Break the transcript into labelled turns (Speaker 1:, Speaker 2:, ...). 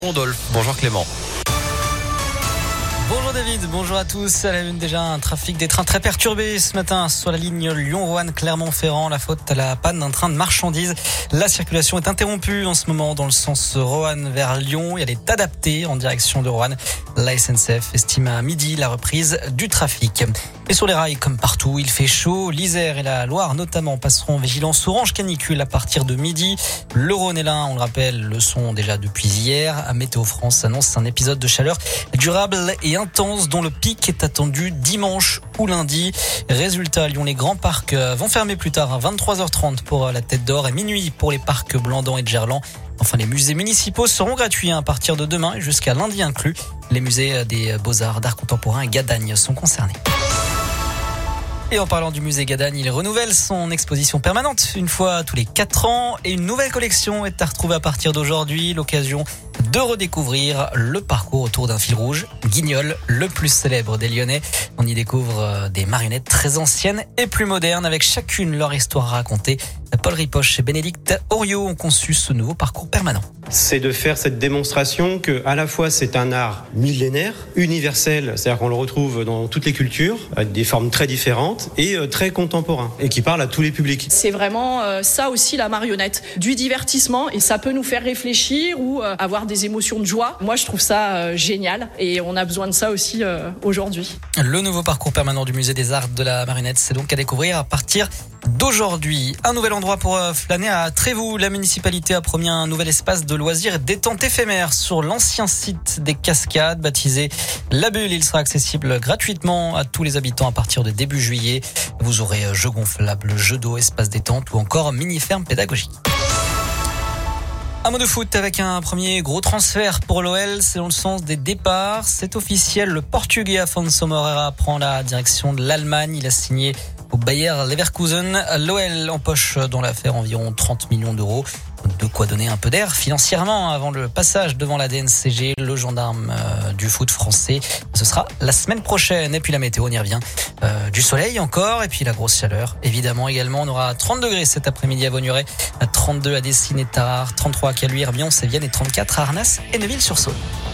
Speaker 1: Rodolphe. Bonjour Clément.
Speaker 2: Bonjour David, bonjour à tous. À la une déjà, un trafic des trains très perturbé ce matin sur la ligne Lyon-Roanne, Clermont-Ferrand. La faute à la panne d'un train de marchandises. La circulation est interrompue en ce moment dans le sens Roanne vers Lyon. Elle est adaptée en direction de Roanne. La SNCF estime à midi la reprise du trafic. Et sur les rails, comme partout, il fait chaud. L'Isère et la Loire notamment passeront en vigilance orange canicule à partir de midi. Le Rhône et l'Ain, on le rappelle, le sont déjà depuis hier. Météo France annonce un épisode de chaleur durable et intense dont le pic est attendu dimanche ou lundi. Résultat, à Lyon, les grands parcs vont fermer plus tard à 23h30 pour la Tête d'Or et minuit pour les parcs Blandan et de Gerland. Enfin, les musées municipaux seront gratuits à partir de demain et jusqu'à lundi inclus. Les musées des Beaux-Arts, d'art contemporain et Gadagne sont concernés. Et en parlant du musée Gadagne, il renouvelle son exposition permanente une fois tous les 4 ans et une nouvelle collection est à retrouver à partir d'aujourd'hui. L'occasion de redécouvrir le parcours autour d'un fil rouge, Guignol, le plus célèbre des Lyonnais. On y découvre des marionnettes très anciennes et plus modernes avec chacune leur histoire à raconter. Paul Ripoche et Bénédicte Oriot ont conçu ce nouveau parcours permanent.
Speaker 3: C'est de faire cette démonstration que à la fois c'est un art millénaire, universel, c'est-à-dire qu'on le retrouve dans toutes les cultures, avec des formes très différentes et très contemporain et qui parle à tous les publics.
Speaker 4: C'est vraiment ça aussi la marionnette, du divertissement et ça peut nous faire réfléchir ou avoir des émotions de joie. Moi je trouve ça génial et on a besoin de ça aussi aujourd'hui.
Speaker 2: Le nouveau parcours permanent du musée des Arts de la Marionnette, c'est donc à découvrir à partir d'aujourd'hui. Un nouvel endroit pour flâner à Trévoux. La municipalité a promis un nouvel espace de loisirs et détente éphémère sur l'ancien site des Cascades baptisé La Bulle. Il sera accessible gratuitement à tous les habitants à partir de début juillet. Vous aurez jeux gonflables, jeux d'eau, espace détente ou encore mini-ferme pédagogique. Un mot de foot avec un premier gros transfert pour l'OL, c'est dans le sens des départs. C'est officiel, le Portugais Afonso Moreira prend la direction de l'Allemagne. Il a signé au Bayer Leverkusen. L'OL empoche dans l'affaire environ 30 millions d'euros. De quoi donner un peu d'air financièrement avant le passage devant la DNCG, le gendarme du foot français. Ce sera la semaine prochaine. Et puis la météo, on y revient. Du soleil encore et puis la grosse chaleur. Évidemment également, on aura 30 degrés cet après-midi à Vaugneray, 32 à Dessines et Tarare, 33 à Caluire, Bion, Sévienne et 34 à Arnas et Neuville-sur-Saône.